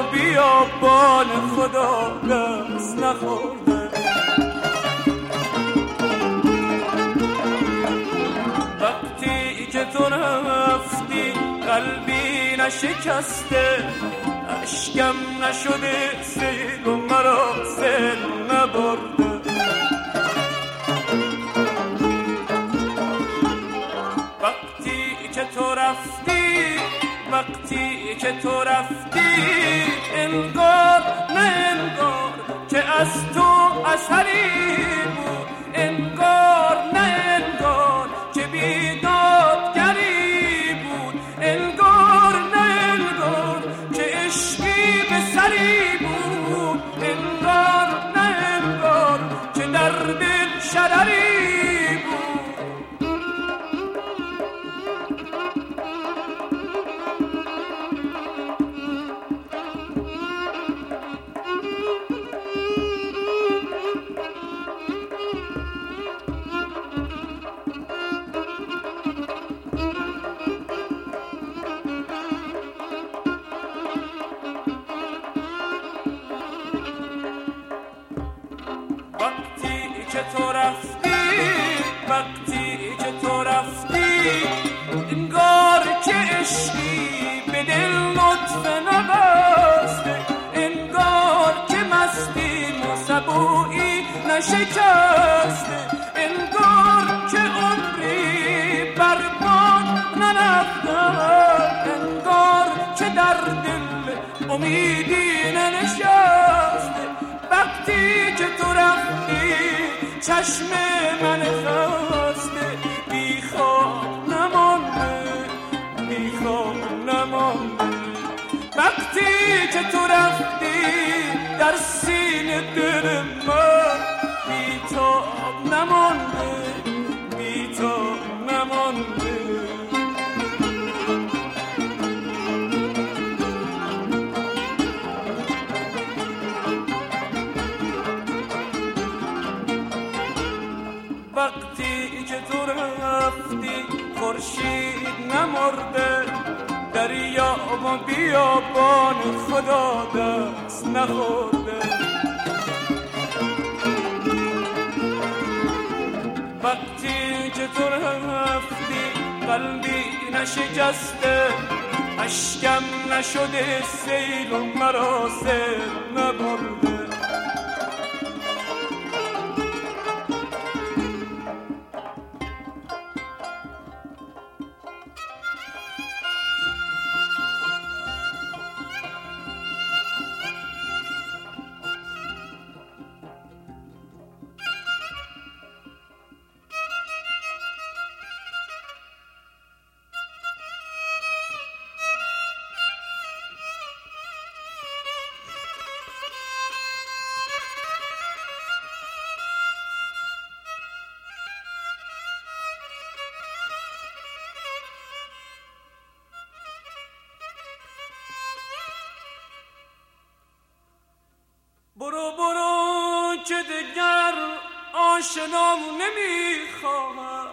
و بیابان خدا دست نخورده. وقتی که تو رفتی قلبی نشکسته، اشکم نشده سیل و مرا سیل نبرده. وقتی که تو رفتی انگار نه انگار که از تو اثری بود، انگار نه انگار که بیدادگری بود، انگار نه انگار که عشقی به سری بود، انگار نه انگار که در دل شرری بود. وقتی که تو رفتی انگار که عشقی به دل لطفه نبسته، انگار که مستی و سبویی نشکسته، انگار که عمری برباد نرفته، انگار که در دل امیدی ننشسته. وقتی که تو رفتی چشم من خسته بی خواب نمانده، بی خواب نمانده. وقتی که تو رفتی در سینه دل من بی تاب نمانده، بی تاب نمانده. وقتی که تو رفتی خورشید نمرده، دریا و بیابان خدا دست نخورده. وقتی که تو رفتی قلبی نشکسته، اشکم نشده سیل و مرا سیل نبرده. برو برو که دگر آشنام نمیخواهم،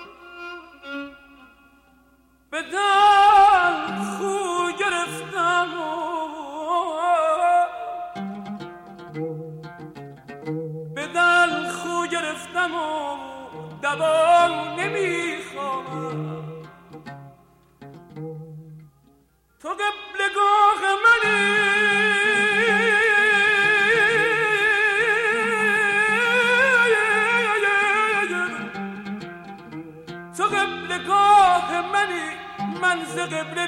به دل خو گرفتم به دل خو گرفتم و دوام نمیخواهم. تو قبلگاه منی، من ز قبله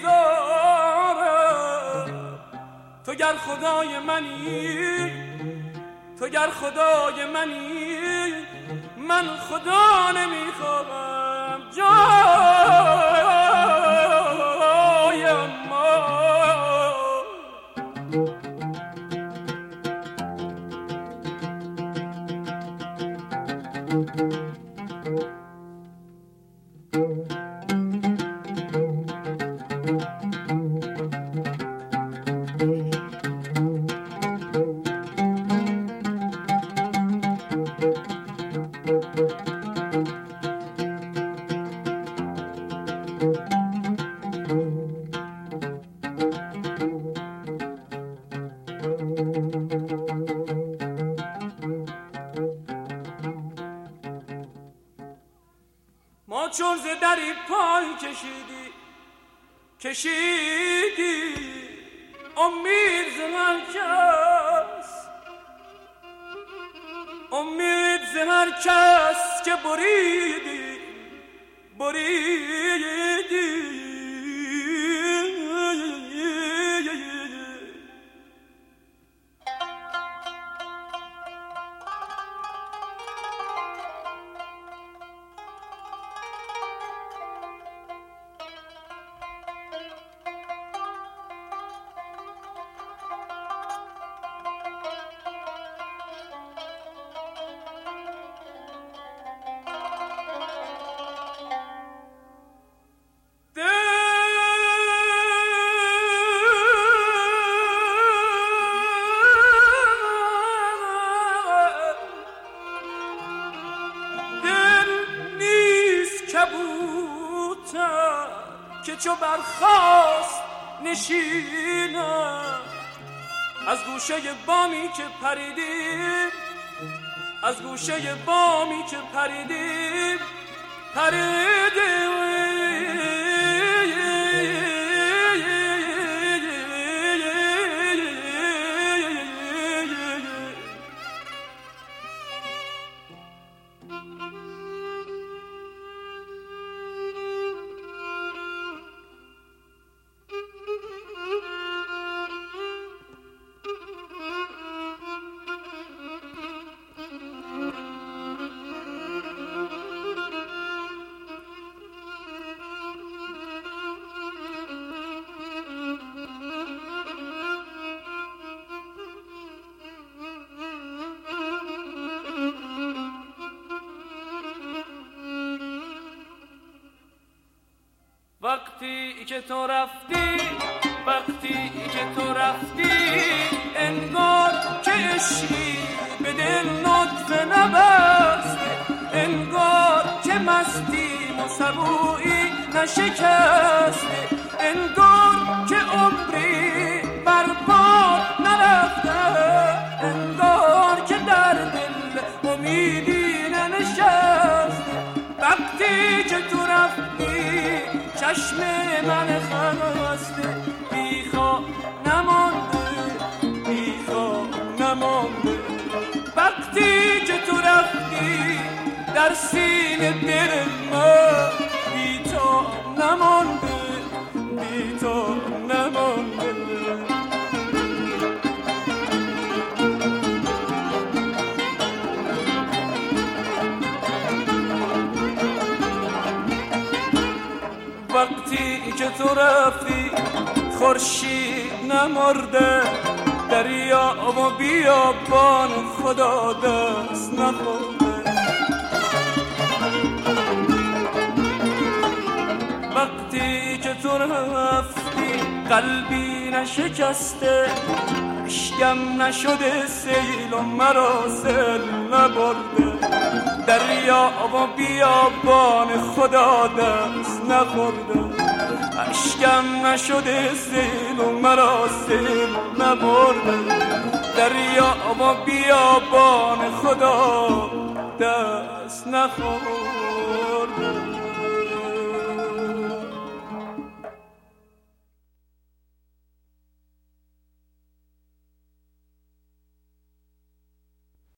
بیزارم. تو گر خدای منی، تو گر خدای منی، من خدا نمیخواهم جای ما. چون ز دری پای کشیدی امید ز هر کس که بریدی که چو برخاست نشینم از گوشه بامی که پریدیم وقتی که تو رفتی انگار که عشقی به دل نطفه نبست، انگار که مستی و سبویی نشکست، انگار که عمری برباد نرفته، انگار که در دل امیدی ننشست. وقتی که تو رفتی چشم من خسته بیخواب نمانده، وقتی که تو رفتی در سینه دل من بی‌تاب نمانده. وقتی که تو رفتی خورشید نمرده، دریا و بیابان خدا دست نخورده. وقتی که تو رفتی قلبی نشکسته، اشکم نشده سیل و مرا سیل نبرده، دریا و بیابان خدا دست نخورده. اشکم نشده سیل و مرا سیل نبرده، دریا و بیابان خدا دست نخورده.